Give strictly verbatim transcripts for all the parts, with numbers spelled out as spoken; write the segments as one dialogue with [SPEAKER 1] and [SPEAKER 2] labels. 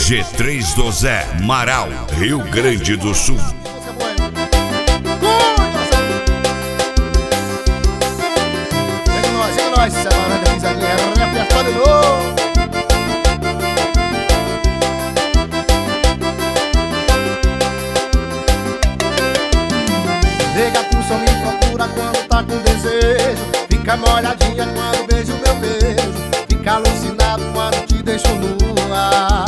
[SPEAKER 1] G três do Zé, Marau, Rio Grande do Sul.
[SPEAKER 2] Chega nós, chega nós, separando a risadinha, repertório novo. Nega, tu só me procura quando tá com desejo. Fica molhadinha quando beijo meu beijo. Fica alucinado quando te deixo nua.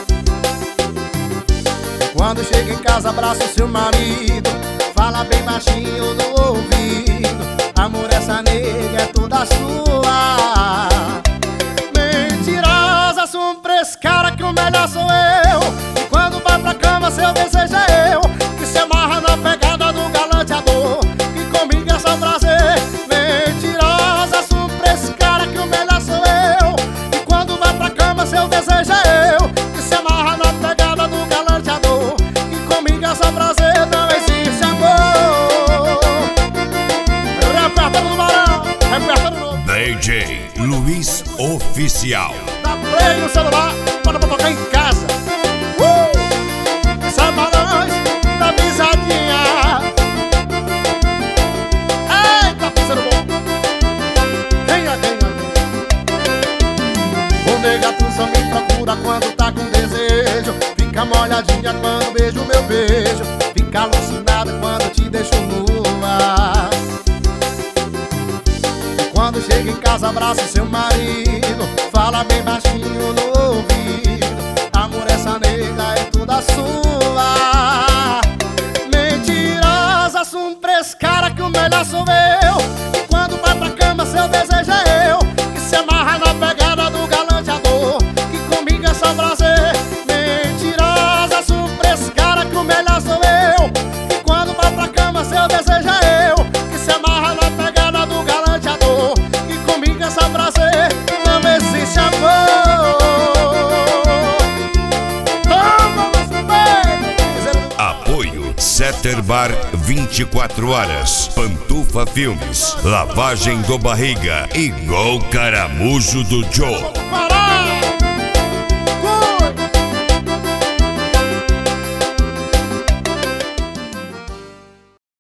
[SPEAKER 2] Quando chega em casa, abraça o seu marido. Fala bem baixinho no ouvido. Amor, essa nega é toda sua. Mentirosa, surpresa, cara, que o melhor sou eu. E quando vai pra cama, seu desejo é eu. Que se amarra na pegada do galanteador. Que comigo é só prazer. Mentirosa, surpresa, cara, que o melhor sou eu. E quando vai pra cama, seu desejo é eu. Que se amarra na pegada do galanteador. Que comigo é só prazer, não existe amor. Repertório do Marau, repertório novo.
[SPEAKER 1] D J Luiz Oficial.
[SPEAKER 2] Dá play no celular, bota pra tocar em casa. Uh! Só pra nós, da pisadinha. Eita, pisando bom. Venha, venha, venha. O nega, tu só me procura quando tá com desejo. Fica molhadinha quando beijo meu beijo. Fica alucinada quando te deixo nua. Quando chega em casa, abraça seu marido. Fala bem baixinho no ouvido. Amor, essa nega é toda sua. Mentirosa, surpresa, cara, que o melhor sou eu. E quando vai pra cama, seu desejo é eu. Que se amarra na pegada do galanteador. Que comigo é só prazer. Mentirosa, surpresa, cara, que o melhor sou eu. E quando vai pra cama, seu desejo é eu. Que se amarra na pegada do galanteador. Que comigo é só prazer, não existe amor. Toma, você bem.
[SPEAKER 1] Apoio Setter Bar vinte e quatro horas, Pantufa Filmes, Lavagem do Barriga e Gol Caramujo do Joe.
[SPEAKER 2] Pará!